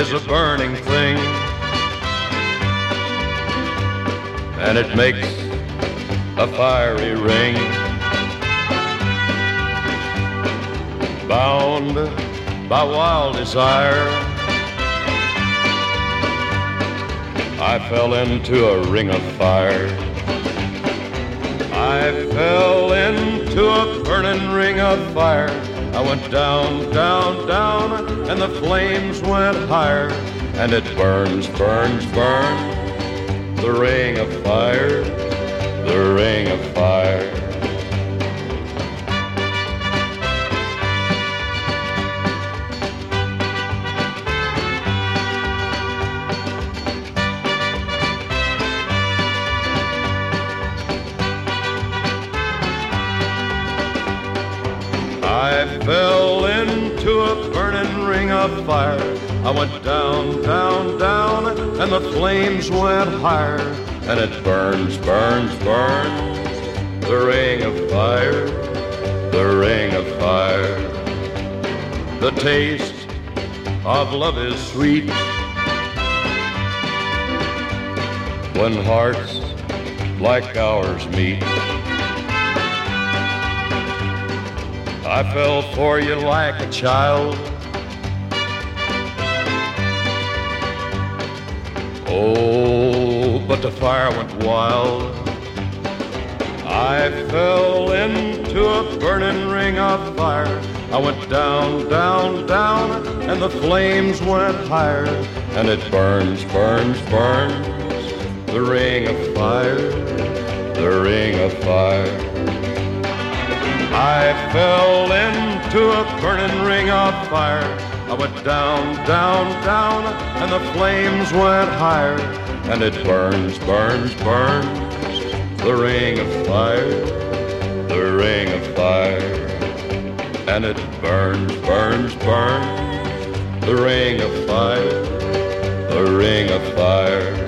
is a burning thing, and it makes a fiery ring. Bound by wild desire, I fell into a ring of fire. I fell into a burning ring of fire. I went down, down, down, and the flames went higher. And it burns, burns, burns, the ring of fire, the ring of fire. I fell into a burning ring of fire. I went down, down, down, and the flames went higher. And it burns, burns, burns, the ring of fire, the ring of fire. The taste of love is sweet when hearts like ours meet. I fell for you like a child. Oh, but the fire went wild. I fell into a burning ring of fire. I went down, down, down, and the flames went higher. And it burns, burns, burns, the ring of fire, the ring of fire. I fell into a burning ring of fire. I went down, down, down, and the flames went higher. And it burns, burns, burns, the ring of fire, the ring of fire. And it burns, burns, burns, the ring of fire, the ring of fire.